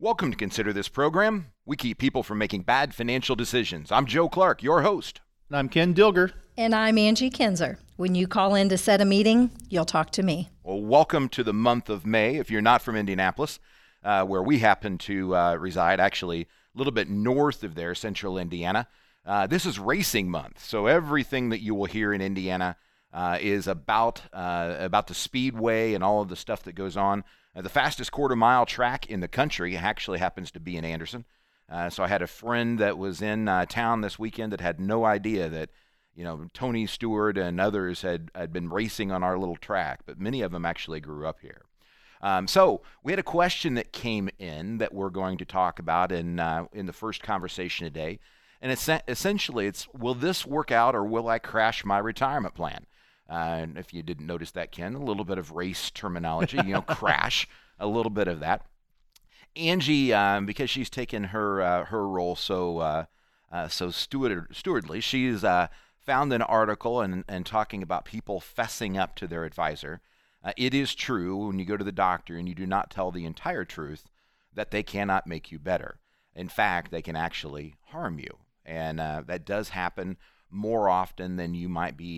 Welcome to Consider This program. We keep people from making bad financial decisions. I'm Joe Clark, your host. And I'm Ken Dilger. And I'm Angie Kinzer. When you call in to set a meeting, you'll talk to me. Well, welcome to the month of May. If you're not from Indianapolis, where we happen to reside, actually a little bit north of there, central Indiana, this is racing month. So everything that you will hear in Indiana is about the speedway and all of the stuff that goes on. The fastest quarter-mile track in the country actually happens to be in Anderson. So I had a friend that was in town this weekend that had no idea that, Tony Stewart and others had been racing on our little track, but many of them actually grew up here. So we had a question that came in that we're going to talk about in the first conversation today. And essentially it's, will this work out or will I crash my retirement plan? And if you didn't notice that, Ken, a little bit of race terminology, crash, a little bit of that. Angie, because she's taken her role so stewardly, she's found an article and talking about people fessing up to their advisor. It is true when you go to the doctor and you do not tell the entire truth that they cannot make you better. In fact, they can actually harm you, and that does happen more often than you might be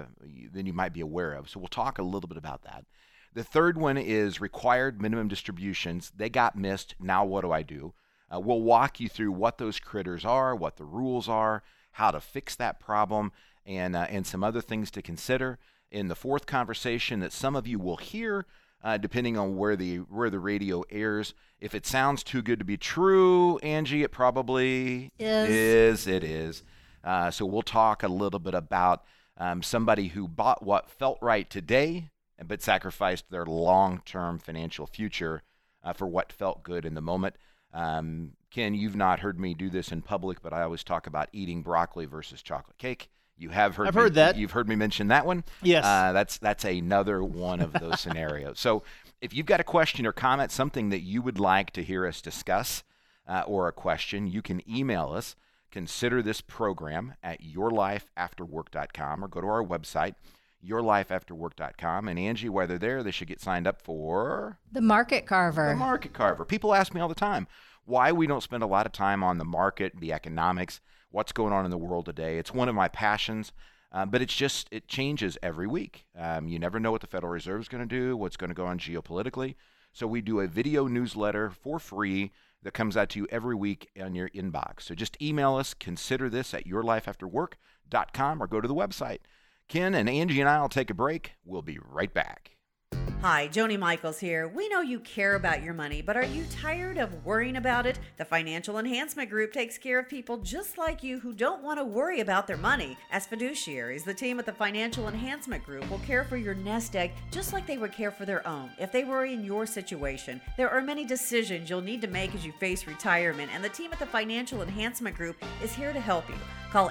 aware of. So we'll talk a little bit about that. The third one is required minimum distributions. They got missed. Now what do I do? We'll walk you through what those critters are, what the rules are, how to fix that problem, and some other things to consider. In the fourth conversation that some of you will hear, depending on where the radio airs, if it sounds too good to be true, Angie, it probably is. It is. So we'll talk a little bit about somebody who bought what felt right today, but sacrificed their long-term financial future for what felt good in the moment. Ken, you've not heard me do this in public, but I always talk about eating broccoli versus chocolate cake. You have heard. I've heard that. You've heard me mention that one. Yes. That's another one of those scenarios. So if you've got a question or comment, something that you would like to hear us discuss, or a question, you can email us. Consider this program at yourlifeafterwork.com or go to our website, yourlifeafterwork.com. And Angie, while they're there, they should get signed up for The Market Carver. The Market Carver. People ask me all the time why we don't spend a lot of time on the market, the economics, what's going on in the world today. It's one of my passions, but it changes every week. You never know what the Federal Reserve is going to do, what's going to go on geopolitically. So we do a video newsletter for free that comes out to you every week on your inbox. So just email us, consider this at yourlifeafterwork.com, or go to the website. Ken and Angie and I will take a break. We'll be right back. Hi, Joni Michaels here. We know you care about your money, but are you tired of worrying about it? The Financial Enhancement Group takes care of people just like you who don't want to worry about their money. As fiduciaries, the team at the Financial Enhancement Group will care for your nest egg just like they would care for their own if they were in your situation. There are many decisions you'll need to make as you face retirement, and the team at the Financial Enhancement Group is here to help you. Call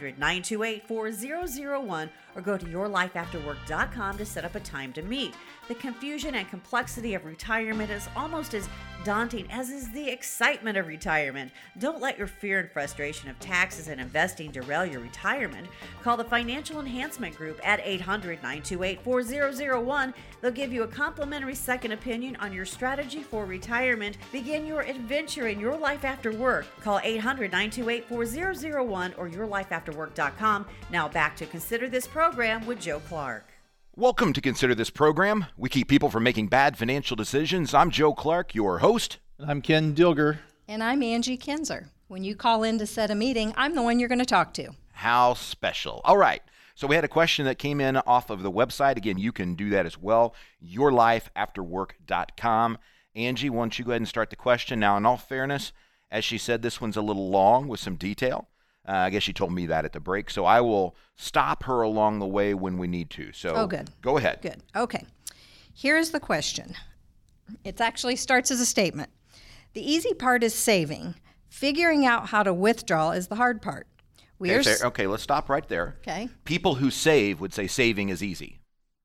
800-928-4001 or go to yourlifeafterwork.com to set up a time to meet. The confusion and complexity of retirement is almost as daunting as is the excitement of retirement. Don't let your fear and frustration of taxes and investing derail your retirement. Call the Financial Enhancement Group at 800-928-4001. They'll give you a complimentary second opinion on your strategy for retirement. Begin your adventure in your life after work. Call 800-928-4001 or yourlifeafterwork.com. Now back to Consider This program with Joe Clark. Welcome to Consider This program. We keep people from making bad financial decisions. I'm Joe Clark, your host. And I'm Ken Dilger. And I'm Angie Kinzer. When you call in to set a meeting, I'm the one you're going to talk to. How special. All right. So we had a question that came in off of the website. Again, you can do that as well. yourlifeafterwork.com. Angie, why don't you go ahead and start the question? Now, in all fairness, as she said, this one's a little long with some detail. I guess she told me that at the break, so I will stop her along the way when we need to. So good. Go ahead. Good. Okay. Here's the question. It actually starts as a statement. The easy part is saving. Figuring out how to withdraw is the hard part. Okay, let's stop right there. Okay. People who save would say saving is easy.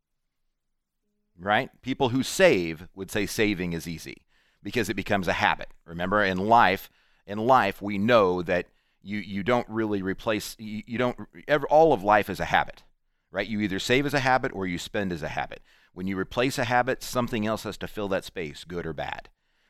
Right? People who save would say saving is easy because it becomes a habit. Remember, in life we know that you don't really replace, all of life is a habit, right? You either save as a habit or you spend as a habit. When you replace a habit, something else has to fill that space, good or bad.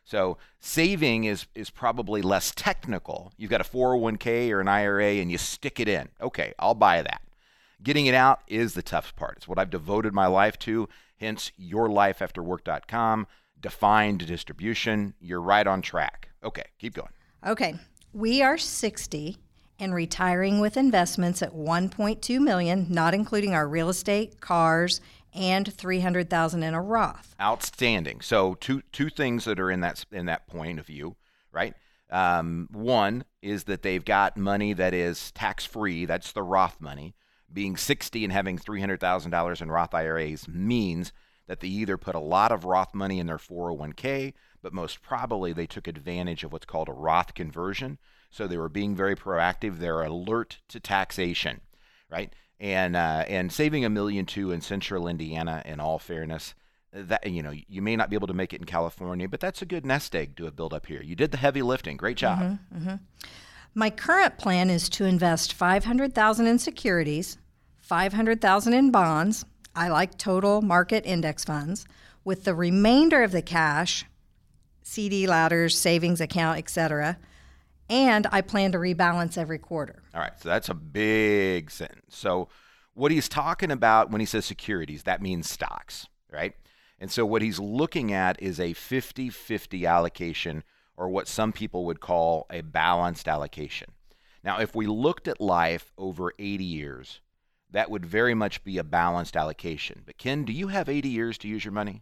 So saving is probably less technical. You've got a 401k or an IRA and you stick it in. Okay, I'll buy that. Getting it out is the tough part. It's what I've devoted my life to, hence yourlifeafterwork.com, defined distribution. You're right on track. Okay, keep going. Okay, we are 60 and retiring with investments at $1.2 million, not including our real estate, cars, and $300,000 in a Roth. Outstanding. So two things that are in that point of view, right? One is that they've got money that is tax-free. That's the Roth money. Being 60 and having $300,000 in Roth IRAs means that they either put a lot of Roth money in their 401k, but most probably they took advantage of what's called a Roth conversion. So they were being very proactive. They're alert to taxation, right? And saving $1.2 million in Central Indiana, in all fairness, that you may not be able to make it in California, but that's a good nest egg to have built up here. You did the heavy lifting. Great job. My current plan is to invest $500,000 in securities, $500,000 in bonds. I like total market index funds, with the remainder of the cash, CD ladders, savings account, etc. And I plan to rebalance every quarter. All right, so that's a big sentence. So what he's talking about when he says securities, that means stocks, right? And so what he's looking at is a 50-50 allocation, or what some people would call a balanced allocation. Now, if we looked at life over 80 years, that would very much be a balanced allocation. But Ken, do you have 80 years to use your money?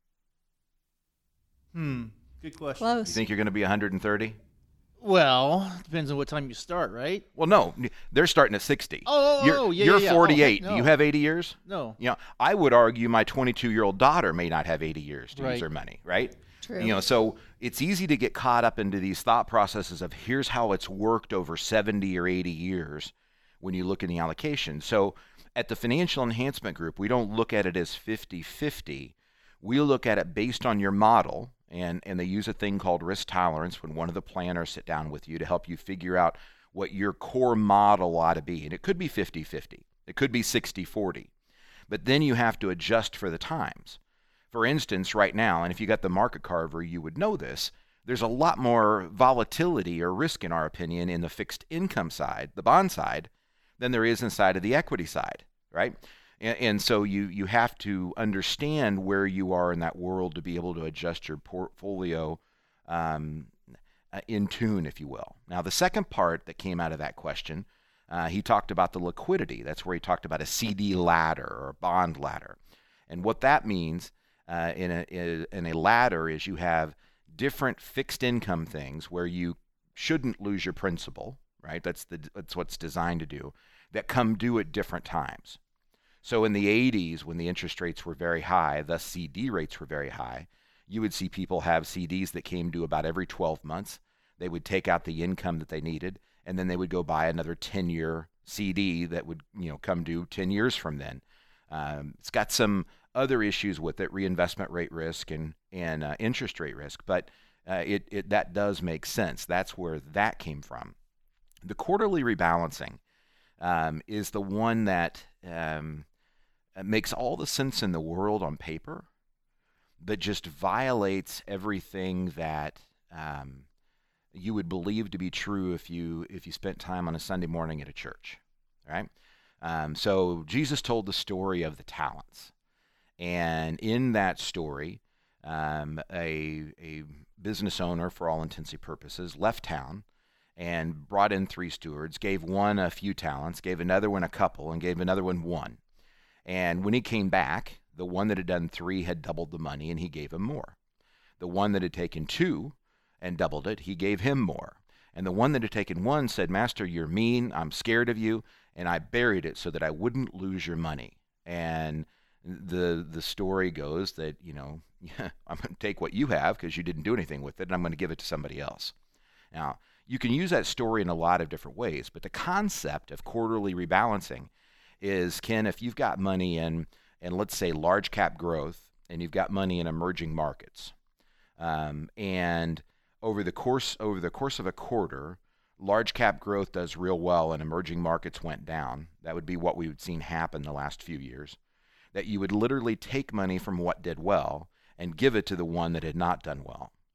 Good question. You Close. think you're going to be 130? Well, depends on what time you start, right? Well, no, they're starting at 60. Yeah, You're yeah. 48. Oh, Do you no. have 80 years? No. I would argue my 22-year-old daughter may not have 80 years to use Right. her money, right? True. So it's easy to get caught up into these thought processes of here's how it's worked over 70 or 80 years when you look in the allocation. So at the Financial Enhancement Group, we don't look at it as 50-50. We look at it based on your model, and they use a thing called risk tolerance when one of the planners sit down with you to help you figure out what your core model ought to be. And it could be 50-50. It could be 60-40. But then you have to adjust for the times. For instance, right now, and if you got the market carver, you would know this, there's a lot more volatility or risk, in our opinion, in the fixed income side, the bond side, than there is inside of the equity side, right? And so you have to understand where you are in that world to be able to adjust your portfolio in tune, if you will. Now, the second part that came out of that question, he talked about the liquidity. That's where he talked about a CD ladder or a bond ladder. And what that means in a ladder is you have different fixed income things where you shouldn't lose your principal, right? That's what it's designed to do, that come due at different times. So in the 80s, when the interest rates were very high, the CD rates were very high, you would see people have CDs that came due about every 12 months. They would take out the income that they needed, and then they would go buy another 10-year CD that would come due 10 years from then. It's got some other issues with it, reinvestment rate risk and interest rate risk, but that does make sense. That's where that came from. The quarterly rebalancing is the one that makes all the sense in the world on paper, but just violates everything that you would believe to be true if you spent time on a Sunday morning at a church, right? So Jesus told the story of the talents, and in that story, a business owner, for all intents and purposes, left town and brought in 3 stewards, gave one a few talents, gave another one a couple, and gave another one 1. And when he came back, the one that had done 3 had doubled the money, and he gave him more. The one that had taken 2 and doubled it, he gave him more. And the one that had taken 1 said, "Master, you're mean, I'm scared of you, and I buried it so that I wouldn't lose your money." And the story goes that, I'm going to take what you have because you didn't do anything with it, and I'm going to give it to somebody else. Now, you can use that story in a lot of different ways, but the concept of quarterly rebalancing is, Ken, if you've got money in let's say large cap growth, and you've got money in emerging markets, and over the course of a quarter, large cap growth does real well and emerging markets went down. That would be what we've seen happen the last few years. That you would literally take money from what did well and give it to the one that had not done well.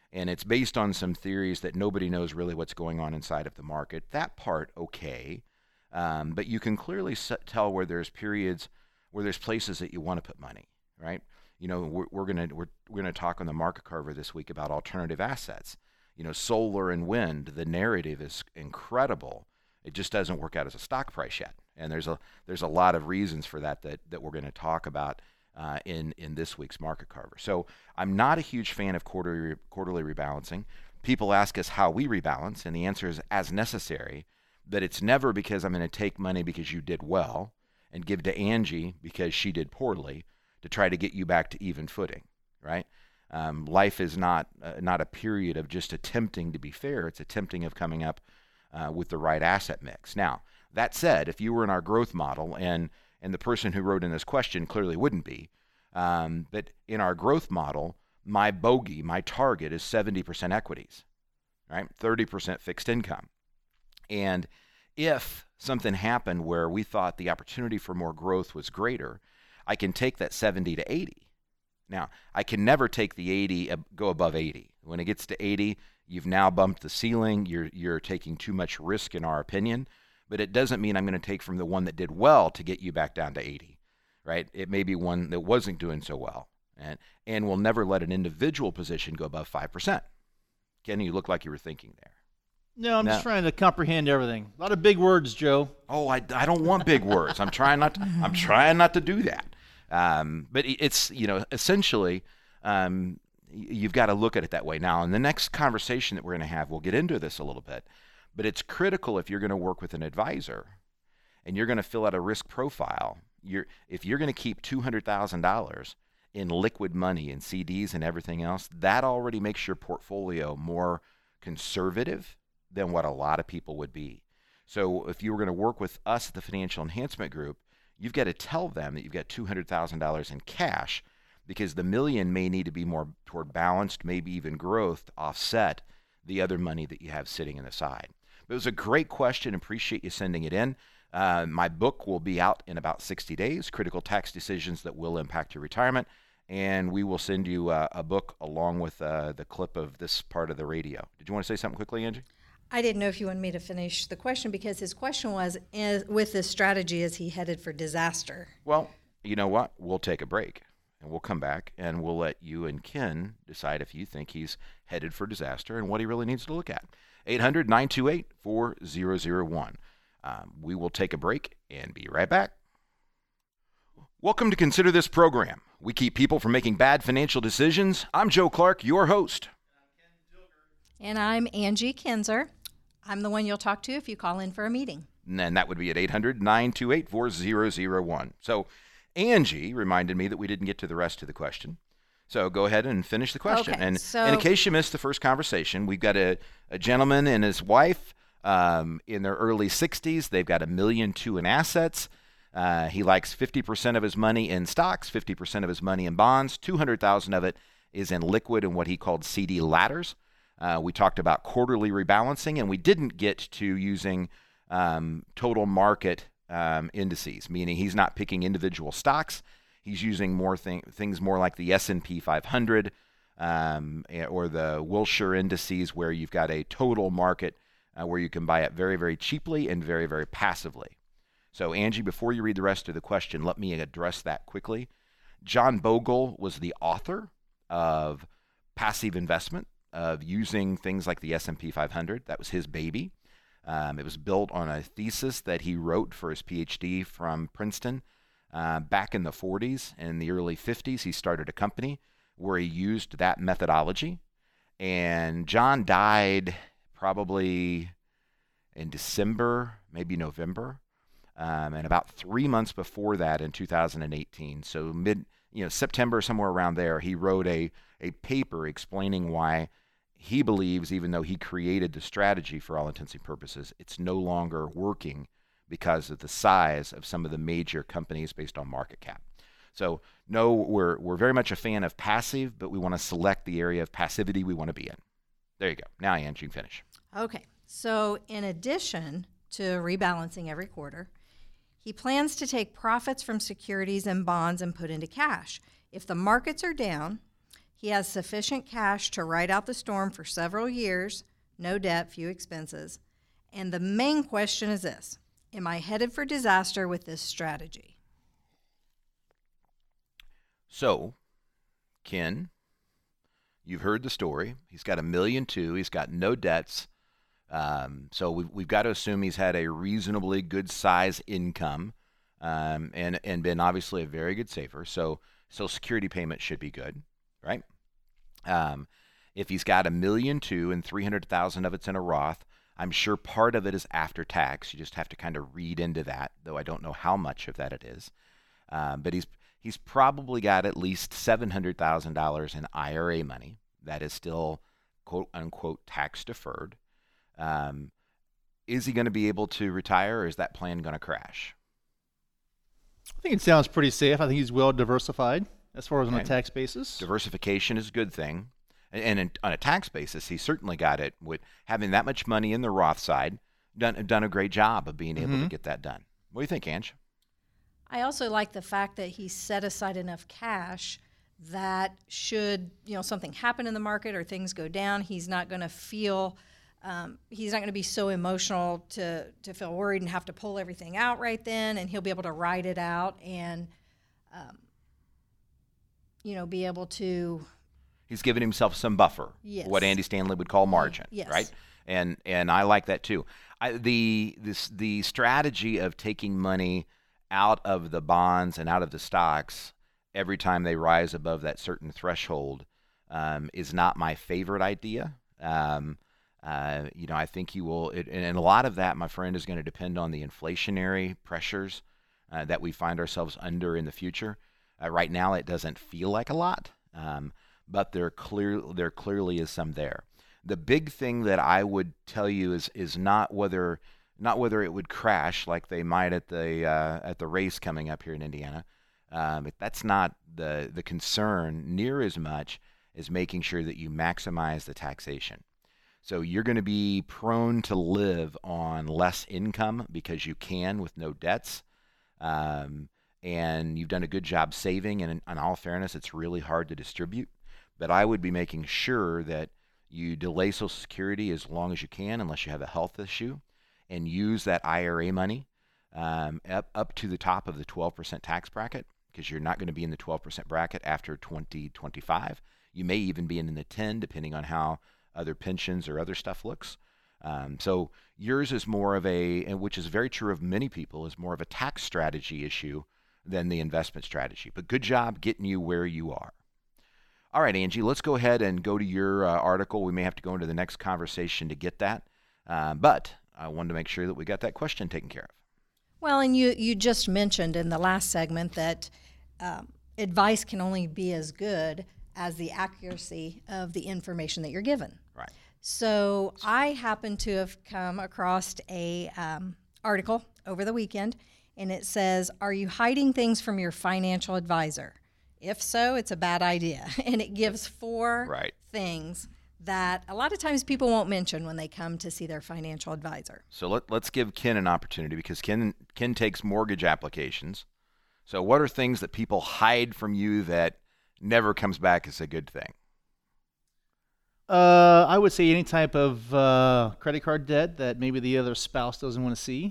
and it's based on some theories that nobody knows really what's going on inside of the market. That part, okay. But you can clearly tell where there's periods, where there's places that you want to put money, right? You know, we're gonna talk on the market carver this week about alternative assets. You know, solar and wind. The narrative is incredible. It just doesn't work out as a stock price yet, and there's a lot of reasons for that we're going to talk about in this week's market carver. So I'm not a huge fan of quarterly rebalancing. People ask us how we rebalance, and the answer is as necessary. That it's never because I'm going to take money because you did well and give to Angie because she did poorly to try to get you back to even footing, right? Life is not a period of just attempting to be fair. It's attempting of coming up with the right asset mix. Now, that said, if you were in our growth model, and the person who wrote in this question clearly wouldn't be, but in our growth model, my bogey, my target is 70% equities, right? 30% fixed income. And if something happened where we thought the opportunity for more growth was greater, I can take that 70 to 80. Now, I can never take the 80, go above 80. When it gets to 80, you've now bumped the ceiling. You're taking too much risk in our opinion, but it doesn't mean I'm going to take from the one that did well to get you back down to 80, right? It may be one that wasn't doing so well, and we'll never let an individual position go above 5%. Ken, you look like you were thinking there. No, I'm just trying to comprehend everything. A lot of big words, Joe. Oh, I don't want big words. I'm trying not to do that. But it's, you know, essentially, you've got to look at it that way. Now, in the next conversation that we're going to have, we'll get into this a little bit, but it's critical if you're going to work with an advisor and you're going to fill out a risk profile. If you're going to keep $200,000 in liquid money and CDs and everything else, that already makes your portfolio more conservative than what a lot of people would be. So if you were going to work with us at the Financial Enhancement Group, you've got to tell them that you've got $200,000 in cash, because the $1 million may need to be more toward balanced, maybe even growth to offset the other money that you have sitting in the side. But it was a great question. Appreciate you sending it in. My book will be out in about 60 days, Critical Tax Decisions That Will Impact Your Retirement, and we will send you a book along with the clip of this part of the radio. Did you want to say something quickly, Angie? I didn't know if you wanted me to finish the question, because his question was, with this strategy, is he headed for disaster? Well, you know what? We'll take a break, and we'll come back, and we'll let you and Ken decide if you think he's headed for disaster and what he really needs to look at. 800-928-4001. We will take a break and be right back. Welcome to Consider This program. We keep people from making bad financial decisions. I'm Joe Clark, your host. And I'm Angie Kinzer. I'm the one you'll talk to if you call in for a meeting. And that would be at 800-928-4001. So Angie reminded me that we didn't get to the rest of the question. So go ahead and finish the question. Okay, and in case you missed the first conversation, we've got a gentleman and his wife in their early 60s. They've got $1.2 million in assets. He likes 50% of his money in stocks, 50% of his money in bonds. $200,000 of it is in liquid and what he called CD ladders. We talked about quarterly rebalancing, and we didn't get to using total market indices, meaning he's not picking individual stocks. He's using more things more like the S&P 500 or the Wilshire indices, where you've got a total market where you can buy it very, very cheaply and very, very passively. So, Angie, before you read the rest of the question, let me address that quickly. John Bogle was the author of Passive Investment, of using things like the S&P 500. That was his baby. It was built on a thesis that he wrote for his PhD from Princeton. Back in the 40s and the early 50s, he started a company where he used that methodology. And John died probably in December, maybe November. And about 3 months before that, in 2018, so September, somewhere around there, he wrote a paper explaining why he believes, even though he created the strategy for all intents and purposes, it's no longer working because of the size of some of the major companies based on market cap. So no, we're very much a fan of passive, but we want to select the area of passivity we want to be in. There you go. Now, Angie, you can finish. Okay. So in addition to rebalancing every quarter, he plans to take profits from securities and bonds and put into cash. If the markets are down, He has sufficient cash to ride out the storm for several years, no debt, few expenses. And the main question is this: am I headed for disaster with this strategy? So, Ken, you've heard the story. He's got $1.2 million. He's got no debts. So we've got to assume he's had a reasonably good size income, and been obviously a very good saver. So Social Security payment should be good, right? If he's got $1.2 million and $300,000 of it's in a Roth, I'm sure part of it is after tax. You just have to kind of read into that, though I don't know how much of that it is. But he's probably got at least $700,000 in IRA money that is still quote unquote tax deferred. Is he going to be able to retire, or is that plan going to crash? I think it sounds pretty safe. I think he's well diversified as far as on a tax basis. Diversification is a good thing. And on a tax basis, he certainly got it with having that much money in the Roth side, done a great job of being able to get that done. What do you think, Ange? I also like the fact that he set aside enough cash that should, something happen in the market or things go down, he's not going to feel, he's not going to be so emotional to feel worried and have to pull everything out right then, and he'll be able to ride it out and, be able to... He's given himself some buffer, what Andy Stanley would call margin, right? And I like that too. The strategy of taking money out of the bonds and out of the stocks every time they rise above that certain threshold is not my favorite idea. I think you will, and a lot of that, my friend, is going to depend on the inflationary pressures that we find ourselves under in the future. Right now, it doesn't feel like a lot. But there clearly is some there. The big thing that I would tell you is not whether it would crash like they might at the race coming up here in Indiana. That's not the concern near as much as making sure that you maximize the taxation. So you're going to be prone to live on less income because you can with no debts. And you've done a good job saving, and in all fairness, it's really hard to distribute. But I would be making sure that you delay Social Security as long as you can, unless you have a health issue, and use that IRA money up to the top of the 12% tax bracket, because you're not going to be in the 12% bracket after 2025. You may even be in the 10, depending on how other pensions or other stuff looks. So yours is more of and which is very true of many people, is more of a tax strategy issue than the investment strategy. But good job getting you where you are. All right, Angie, let's go ahead and go to your article. We may have to go into the next conversation to get that, but I wanted to make sure that we got that question taken care of. Well, and you just mentioned in the last segment that advice can only be as good as the accuracy of the information that you're given. Right. So I happen to have come across a article over the weekend, and it says, "Are you hiding things from your financial advisor? If so, it's a bad idea." And it gives 4 things that a lot of times people won't mention when they come to see their financial advisor. So let's give Ken an opportunity, because Ken takes mortgage applications. So what are things that people hide from you that never comes back as a good thing? I would say any type of credit card debt that maybe the other spouse doesn't want to see.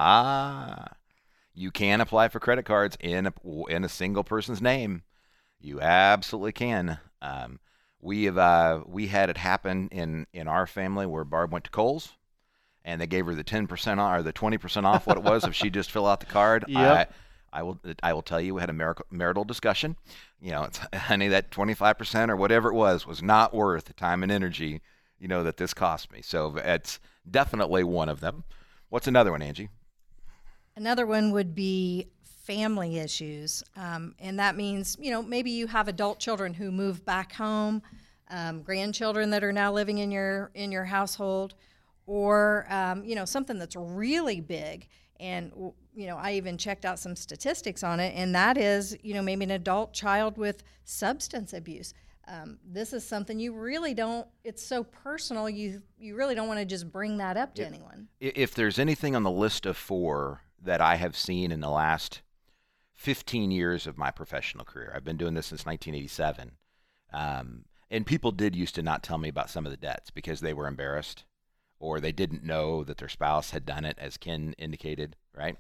You can apply for credit cards in a single person's name. You absolutely can. We had it happen in our family where Barb went to Kohl's, and they gave her the 10% off, or the 20% off, what it was, if she just fill out the card. Yep. I will tell you, we had a marital discussion. Honey, that 25% or whatever it was not worth the time and energy, that this cost me. So it's definitely one of them. What's another one, Angie? Another one would be family issues, and that means, maybe you have adult children who move back home, grandchildren that are now living in your household, or something that's really big. And I even checked out some statistics on it, and that is, maybe an adult child with substance abuse. This is something you really don't. It's so personal. You really don't want to just bring that up to anyone. If there's anything on the list of 4 that I have seen in the last 15 years of my professional career. I've been doing this since 1987. And people did used to not tell me about some of the debts because they were embarrassed or they didn't know that their spouse had done it, as Ken indicated, right?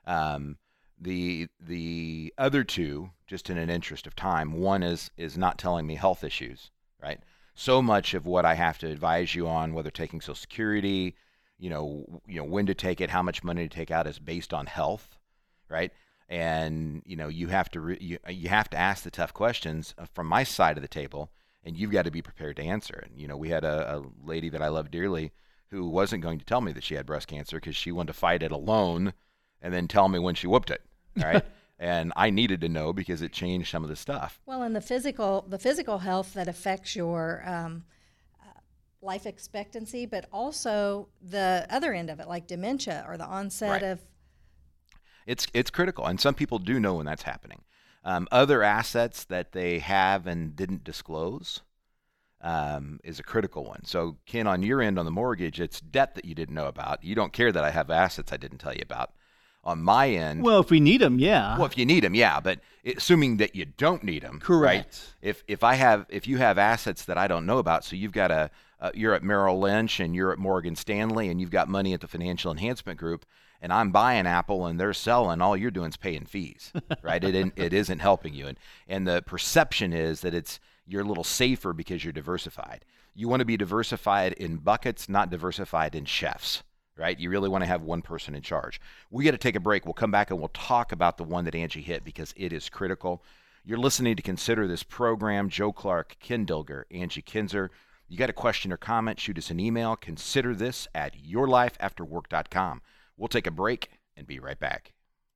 The other two, just in an interest of time, one is not telling me health issues, right? So much of what I have to advise you on, whether taking Social Security, when to take it, how much money to take out, is based on health, right? And you have to you have to ask the tough questions from my side of the table, and you've got to be prepared to answer it. We had a lady that I love dearly who wasn't going to tell me that she had breast cancer because she wanted to fight it alone and then tell me when she whooped it, right? And I needed to know because it changed some of the stuff. Well, and the physical health that affects your life expectancy, but also the other end of it, like dementia or the onset of. It's critical, and some people do know when that's happening. Other assets that they have and didn't disclose is a critical one. So, Ken, on your end on the mortgage, it's debt that you didn't know about. You don't care that I have assets I didn't tell you about. On my end, well, if we need them, yeah. Well, if you need them, yeah. But assuming that you don't need them, correct? Right? If you have assets that I don't know about, so you've got you're at Merrill Lynch and you're at Morgan Stanley and you've got money at the Financial Enhancement Group, and I'm buying Apple and they're selling, all you're doing is paying fees, right? It isn't helping you, and the perception is that you're a little safer because you're diversified. You want to be diversified in buckets, not diversified in chefs. Right? You really want to have one person in charge. We got to take a break. We'll come back and we'll talk about the one that Angie hit because it is critical. You're listening to Consider This Program. Joe Clark, Ken Dilger, Angie Kinzer. You got a question or comment, shoot us an email. Consider this at yourlifeafterwork.com. We'll take a break and be right back.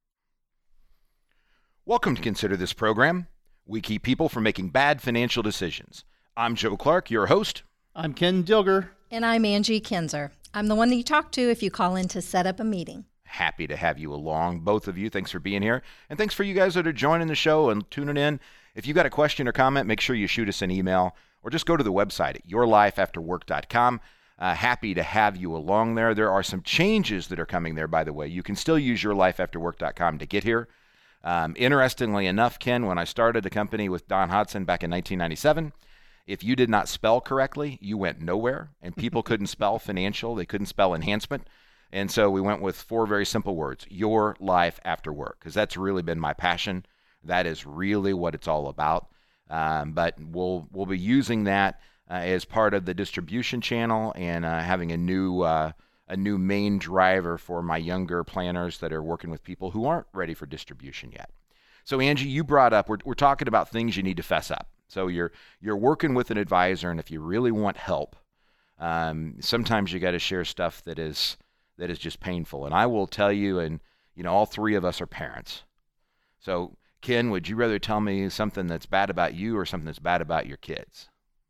Welcome to Consider This Program. We keep people from making bad financial decisions. I'm Joe Clark, your host. I'm Ken Dilger. And I'm Angie Kinzer. I'm the one that you talk to if you call in to set up a meeting. Happy to have you along, both of you. Thanks for being here. And thanks for you guys that are joining the show and tuning in. If you've got a question or comment, make sure you shoot us an email or just go to the website at yourlifeafterwork.com. Happy to have you along there. There are some changes that are coming there, by the way. You can still use yourlifeafterwork.com to get here. Interestingly enough, Ken, when I started the company with Don Hodson back in 1997, if you did not spell correctly, you went nowhere, and people couldn't spell financial. They couldn't spell enhancement. And so we went with 4 very simple words, Your Life After Work, because that's really been my passion. That is really what it's all about. But we'll be using that as part of the distribution channel and having a new main driver for my younger planners that are working with people who aren't ready for distribution yet. So, Angie, you brought up, we're talking about things you need to fess up. So you're working with an advisor, and if you really want help, sometimes you got to share stuff that is just painful. And I will tell you, and all 3 of us are parents. So, Ken, would you rather tell me something that's bad about you or something that's bad about your kids?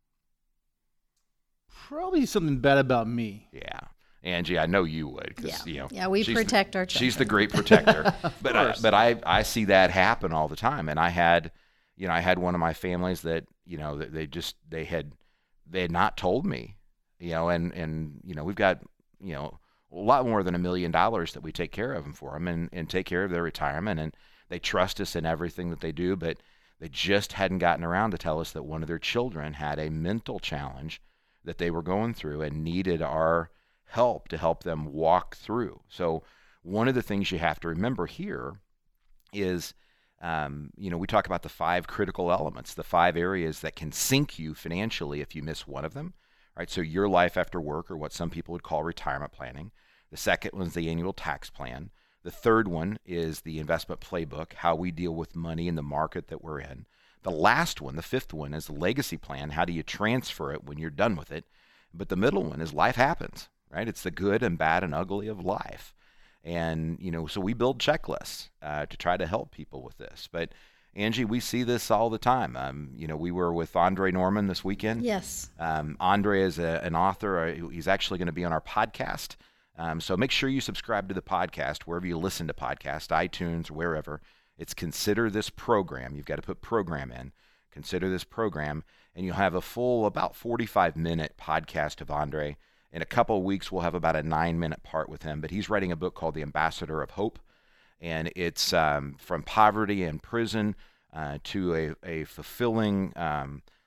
Probably something bad about me. Yeah. Angie, I know you would. Yeah, we protect our children. She's the great protector. But I see that happen all the time. And I had one of my families that, they had not told me, and we've got, a lot more than $1 million that we take care of them for them and take care of their retirement. And they trust us in everything that they do, but they just hadn't gotten around to tell us that one of their children had a mental challenge that they were going through and needed our help to help them walk through. So one of the things you have to remember here is, we talk about the 5 critical elements, the 5 areas that can sink you financially if you miss one of them, right? So your life after work, or what some people would call retirement planning. The second one is the annual tax plan. The third one is the investment playbook, how we deal with money in the market that we're in. The last one, the 5th one, is the legacy plan. How do you transfer it when you're done with it? But the middle one is life happens, right? It's the good and bad and ugly of life. And, so we build checklists to try to help people with this. But, Angie, we see this all the time. We were with Andre Norman this weekend. Yes. Andre is an author. He's actually going to be on our podcast. So make sure you subscribe to the podcast wherever you listen to podcasts, iTunes, wherever. It's Consider This Program. You've got to put program in. Consider This Program. And you'll have a full, about 45-minute podcast of Andre. In a couple of weeks, we'll have about a 9-minute part with him. But he's writing a book called The Ambassador of Hope. And it's from poverty and prison to a fulfilling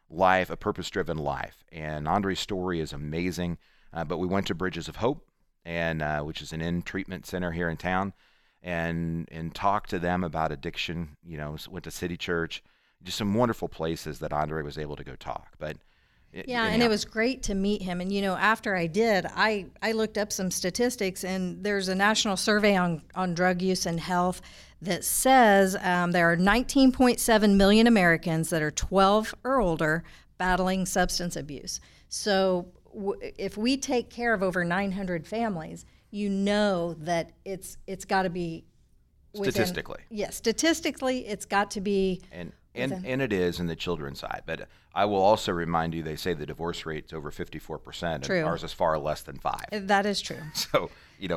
life, a purpose-driven life. And Andre's story is amazing. But we went to Bridges of Hope, and which is an in-treatment center here in town, and talked to them about addiction. Went to City Church, just some wonderful places that Andre was able to go talk. But and it was great to meet him. And, after I did, I looked up some statistics, and there's a national survey on drug use and health that says there are 19.7 million Americans that are 12 or older battling substance abuse. So if we take care of over 900 families, that it's got to be statistically. Yes, statistically, it's got to be. And it is in the children's side. But I will also remind you, they say the divorce rate's over 54%. True. And ours is far less than 5%. That is true. So,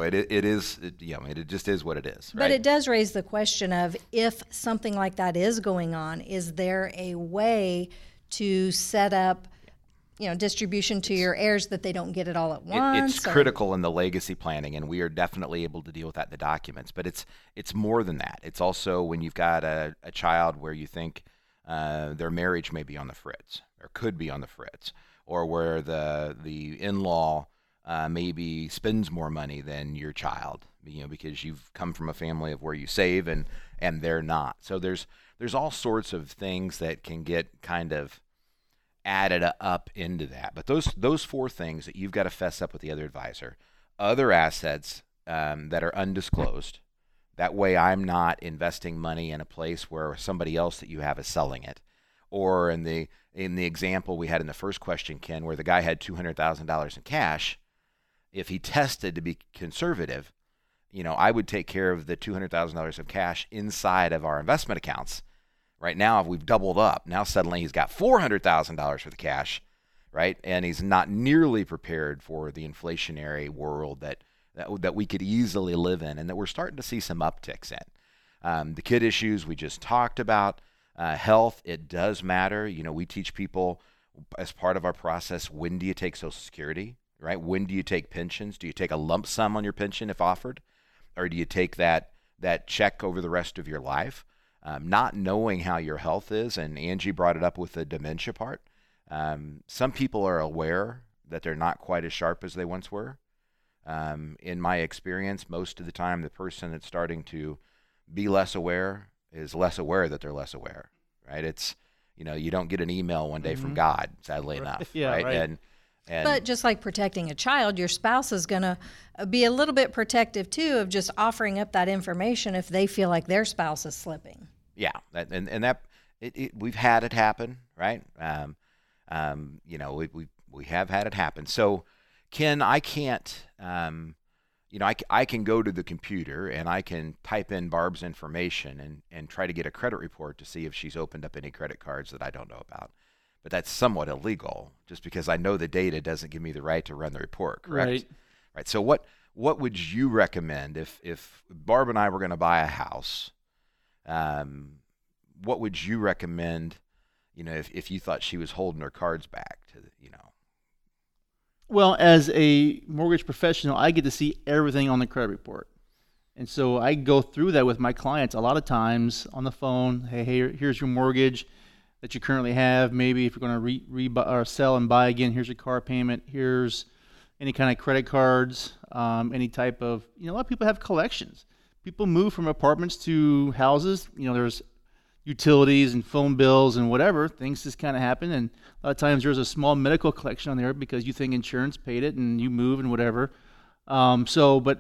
it just is what it is. Right? But it does raise the question of, if something like that is going on, is there a way to set up distribution to your heirs that they don't get it all at once? It's critical in the legacy planning, and we are definitely able to deal with that in the documents. But it's more than that. It's also when you've got a child where you think their marriage may be on the fritz, or could be on the fritz, or where the in-law maybe spends more money than your child, because you've come from a family of where you save and they're not. So there's all sorts of things that can get kind of added up into that. But those 4 things that you've got to fess up with the other advisor, other assets that are undisclosed. That way I'm not investing money in a place where somebody else that you have is selling it. Or in the example we had in the first question, Ken, where the guy had $200,000 in cash, if he tested to be conservative, I would take care of the $200,000 of cash inside of our investment accounts. Right now, we've doubled up. Now suddenly he's got $400,000 for the cash, right? And he's not nearly prepared for the inflationary world that we could easily live in, and that we're starting to see some upticks in. The kid issues we just talked about. Health, it does matter. We teach people as part of our process, when do you take Social Security, right? When do you take pensions? Do you take a lump sum on your pension if offered? Or do you take that check over the rest of your life? Not knowing how your health is, and Angie brought it up with the dementia part. Some people are aware that they're not quite as sharp as they once were. In my experience, most of the time, the person that's starting to be less aware is less aware that they're less aware, right? It's, you don't get an email one day from God, sadly enough, Yeah, right? right. But just like protecting a child, your spouse is going to be a little bit protective too of just offering up that information if they feel like their spouse is slipping. Yeah, we've had it happen, right? We have had it happen. So, Ken, I can't, I can go to the computer and I can type in Barb's information and try to get a credit report to see if she's opened up any credit cards that I don't know about. But that's somewhat illegal, just because I know the data doesn't give me the right to run the report, correct? Right. So what would you recommend if Barb and I were going to buy a house? What would you recommend, if you thought she was holding her cards back to Well, as a mortgage professional, I get to see everything on the credit report. And so I go through that with my clients a lot of times on the phone. Hey, here's your mortgage that you currently have. Maybe if you're going to or sell and buy again, here's your car payment. Here's any kind of credit cards, any type of, a lot of people have collections. People move from apartments to houses. There's utilities and phone bills and whatever. Things just kind of happen. And a lot of times there's a small medical collection on there because you think insurance paid it and you move and whatever. But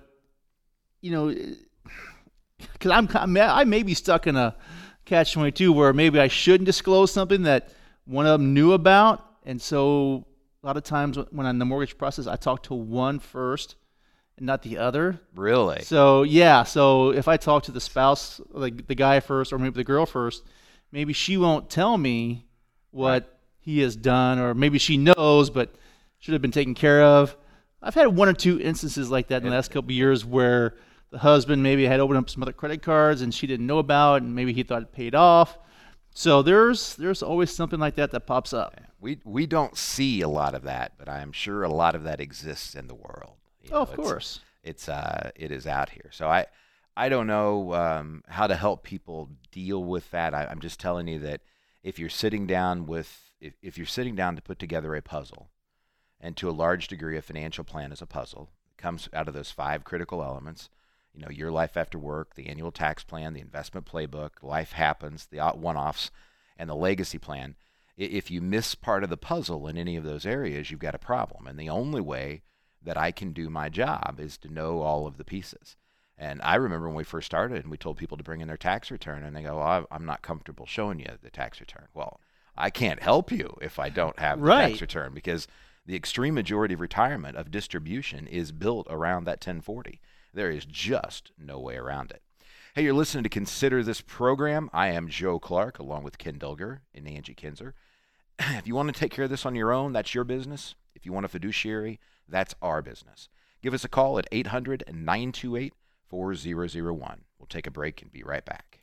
because I may be stuck in a catch-22 where maybe I shouldn't disclose something that one of them knew about. And so a lot of times when I'm in the mortgage process, I talk to one first and not the other. Really? So, yeah. So if I talk to the spouse, like the guy first, or maybe the girl first, maybe she won't tell me what he has done, or maybe she knows but should have been taken care of. I've had 1 or 2 instances like that in the last couple of years where the husband maybe had opened up some other credit cards and she didn't know about, and maybe he thought it paid off. So there's always something like that pops up. We don't see a lot of that, but I'm sure a lot of that exists in the world. Of course. It is out here. So I don't know how to help people deal with that. I'm just telling you that if you're sitting down with if you're sitting down to put together a puzzle, and to a large degree a financial plan is a puzzle, it comes out of those 5 critical elements, your life after work, the annual tax plan, the investment playbook, life happens, the one-offs, and the legacy plan. If you miss part of the puzzle in any of those areas, you've got a problem. And the only way that I can do my job is to know all of the pieces. And I remember when we first started and we told people to bring in their tax return, and they go, well, I'm not comfortable showing you the tax return. Well, I can't help you if I don't have the tax return, because the extreme majority of retirement of distribution is built around that 1040. There is just no way around it. Hey, you're listening to Consider This Program. I am Joe Clark, along with Ken Dilger and Angie Kinzer. If you want to take care of this on your own, that's your business. If you want a fiduciary, that's our business. Give us a call at 800-928-4001. We'll take a break and be right back.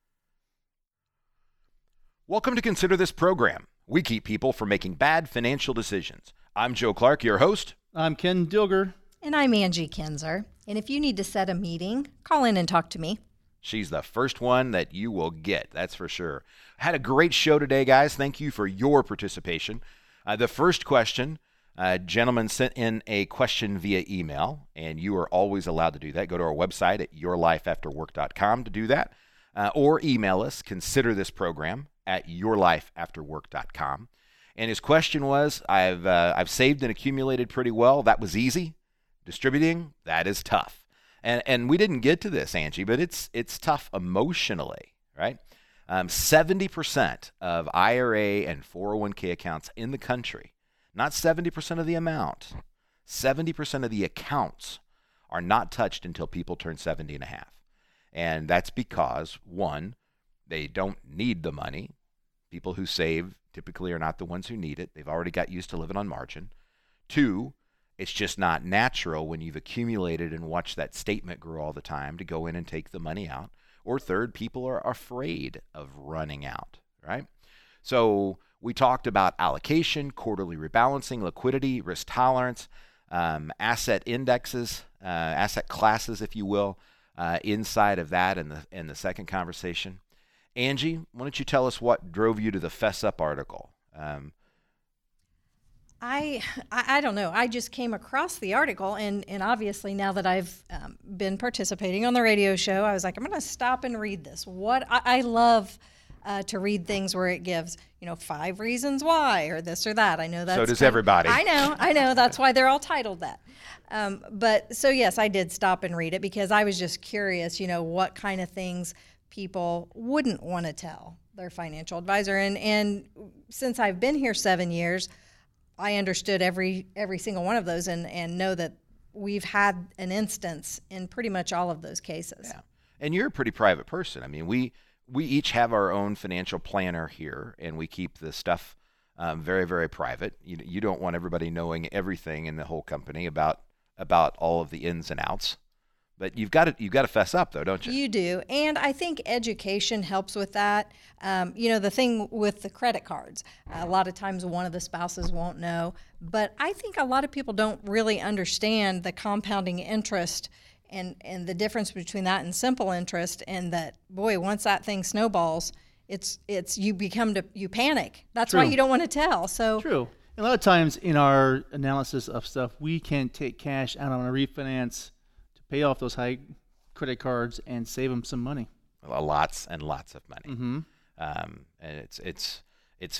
Welcome to Consider This Program. We keep people from making bad financial decisions. I'm Joe Clark, your host. I'm Ken Dilger. And I'm Angie Kinzer. And if you need to set a meeting, call in and talk to me. She's the first one that you will get, that's for sure. Had a great show today, guys. Thank you for your participation. The first question, a gentleman sent in a question via email, and you are always allowed to do that. Go to our website at yourlifeafterwork.com to do that, or email us, consider this program at yourlifeafterwork.com. And his question was, I've saved and accumulated pretty well. That was easy. Distributing, that is tough. And we didn't get to this, Angie, but it's tough emotionally, right? 70% of IRA and 401k accounts in the country, not 70% of the amount, 70% of the accounts are not touched until people turn 70 and a half. And that's because, one, they don't need the money. People who save typically are not the ones who need it. They've already got used to living on margin. Two, it's just not natural when you've accumulated and watched that statement grow all the time to go in and take the money out. Or third, people are afraid of running out, right? So we talked about allocation, quarterly rebalancing, liquidity, risk tolerance, asset indexes, asset classes, if you will, inside of that in the second conversation. Angie, why don't you tell us what drove you to the Fess Up article? I don't know. I just came across the article, and obviously now that I've been participating on the radio show, I was like, I'm going to stop and read this. I love to read things where it gives, 5 reasons why, or this or that. I know that's so does everybody. I know. That's why they're all titled that. But so yes, I did stop and read it because I was just curious, what kind of things people wouldn't want to tell their financial advisor. And since I've been here 7 years, I understood every single one of those and know that we've had an instance in pretty much all of those cases. Yeah. And you're a pretty private person. I mean, we each have our own financial planner here, and we keep this stuff very, very private. You don't want everybody knowing everything in the whole company about all of the ins and outs. But you've got to fess up, though, don't you? You do. And I think education helps with that. The thing with the credit cards, a lot of times one of the spouses won't know. But I think a lot of people don't really understand the compounding interest and the difference between that and simple interest, and that, boy, once that thing snowballs, it's you panic. That's True. why you don't want to tell. So True. A lot of times in our analysis of stuff, we can take cash out on a refinance to pay off those high credit cards and save them some money. Lots and lots of money. Mm-hmm. And it's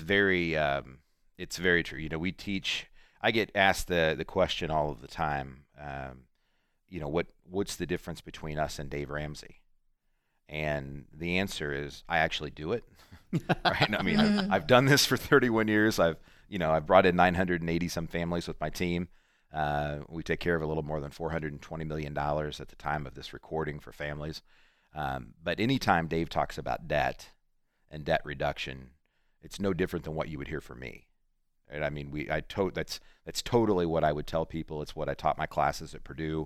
very true. We teach. I get asked the question all of the time. What's the difference between us and Dave Ramsey? And the answer is, I actually do it. Right? I mean, I've done this for 31 years. I've brought in 980 some families with my team. We take care of a little more than $420 million at the time of this recording for families. But anytime Dave talks about debt and debt reduction, it's no different than what you would hear from me. Right? I mean, that's totally what I would tell people. It's what I taught my classes at Purdue.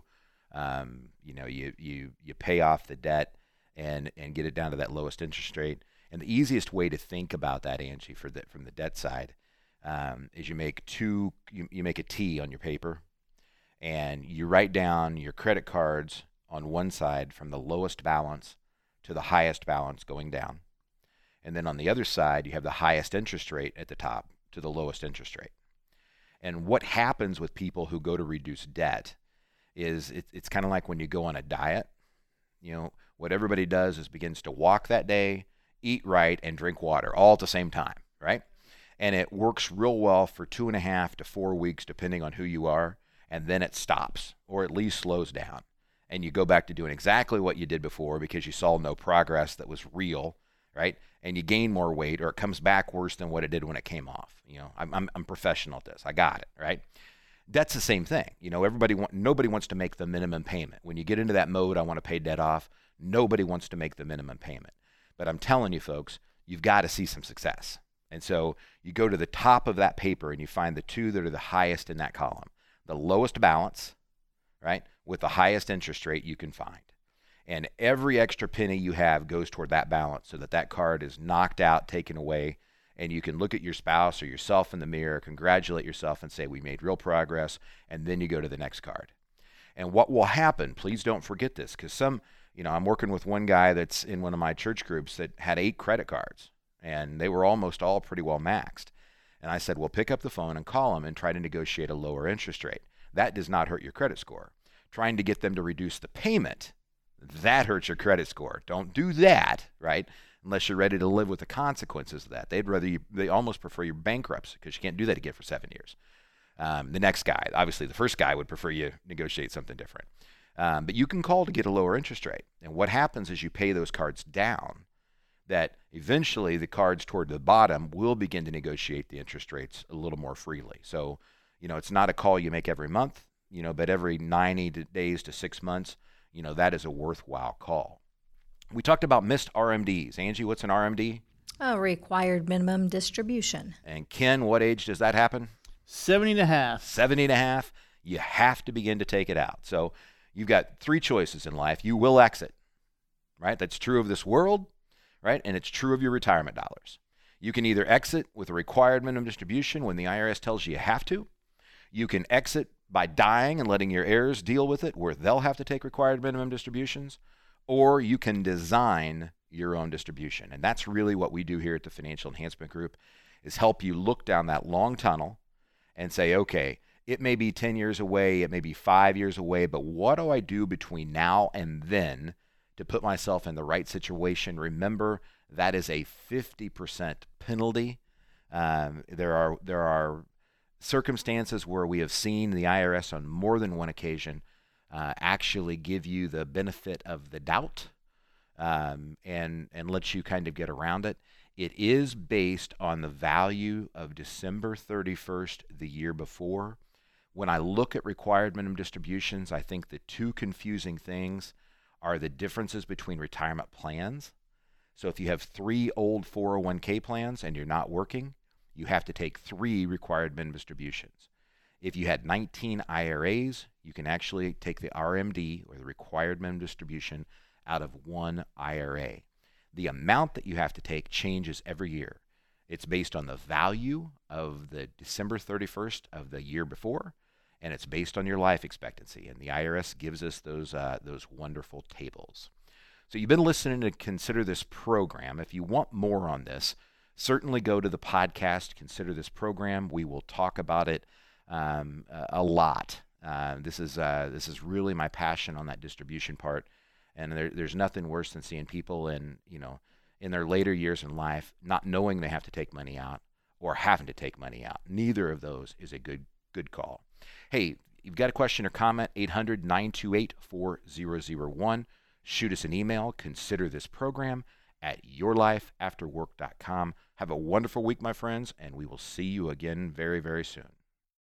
You pay off the debt and get it down to that lowest interest rate. And the easiest way to think about that, Angie, from the debt side, is you make a T on your paper, and you write down your credit cards on one side from the lowest balance to the highest balance going down. And then on the other side, you have the highest interest rate at the top to the lowest interest rate. And what happens with people who go to reduce debt is it's kind of like when you go on a diet. You know, what everybody does is begins to walk that day, eat right, and drink water all at the same time, right? And it works real well for 2.5 to 4 weeks, depending on who you are, and then it stops, or at least slows down. And you go back to doing exactly what you did before because you saw no progress that was real, right? And you gain more weight, or it comes back worse than what it did when it came off. You know, I'm professional at this. I got it, right? That's the same thing. You know, nobody wants to make the minimum payment. When you get into that mode, I want to pay debt off, nobody wants to make the minimum payment. But I'm telling you, folks, you've got to see some success. And so you go to the top of that paper and you find the two that are the highest in that column. The lowest balance, right, with the highest interest rate you can find. And every extra penny you have goes toward that balance so that that card is knocked out, taken away, and you can look at your spouse or yourself in the mirror, congratulate yourself and say, we made real progress, and then you go to the next card. And what will happen, please don't forget this, because I'm working with one guy that's in one of my church groups that had 8 credit cards, and they were almost all pretty well maxed. And I said, well, pick up the phone and call them and try to negotiate a lower interest rate. That does not hurt your credit score. Trying to get them to reduce the payment, that hurts your credit score. Don't do that, right? Unless you're ready to live with the consequences of that. They almost prefer your bankruptcy because you can't do that again for 7 years. The next guy, obviously the first guy would prefer you negotiate something different. But you can call to get a lower interest rate. And what happens is you pay those cards down, that eventually the cards toward the bottom will begin to negotiate the interest rates a little more freely. So, it's not a call you make every month, but every 90 days to 6 months, that is a worthwhile call. We talked about missed RMDs. Angie, what's an RMD? A required minimum distribution. And Ken, what age does that happen? 70 and a half. 70 and a half. You have to begin to take it out. So you've got 3 choices in life. You will exit, right? That's true of this world, right? And it's true of your retirement dollars. You can either exit with a required minimum distribution when the IRS tells you have to. You can exit by dying and letting your heirs deal with it, where they'll have to take required minimum distributions, or you can design your own distribution. And that's really what we do here at the Financial Enhancement Group, is help you look down that long tunnel and say, okay, it may be 10 years away, it may be 5 years away, but what do I do between now and then to put myself in the right situation? Remember, that is a 50% penalty. There are circumstances where we have seen the IRS on more than one occasion actually give you the benefit of the doubt and let you kind of get around it. It is based on the value of December 31st the year before. When I look at required minimum distributions, I think the 2 confusing things are the differences between retirement plans. So if you have 3 old 401k plans and you're not working, you have to take 3 required minimum distributions. If you had 19 IRAs, you can actually take the RMD, or the required minimum distribution, out of 1 IRA. The amount that you have to take changes every year. It's based on the value of the December 31st of the year before, and it's based on your life expectancy. And the IRS gives us those wonderful tables. So you've been listening to Consider This Program. If you want more on this, certainly go to the podcast, Consider This Program. We will talk about it a lot. This is really my passion on that distribution part. And there's nothing worse than seeing people in their later years in life not knowing they have to take money out or having to take money out. Neither of those is a good call. Hey, you've got a question or comment, 800-928-4001. Shoot us an email, considerthisprogram@yourlifeafterwork.com. Have a wonderful week, my friends, and we will see you again very, very soon.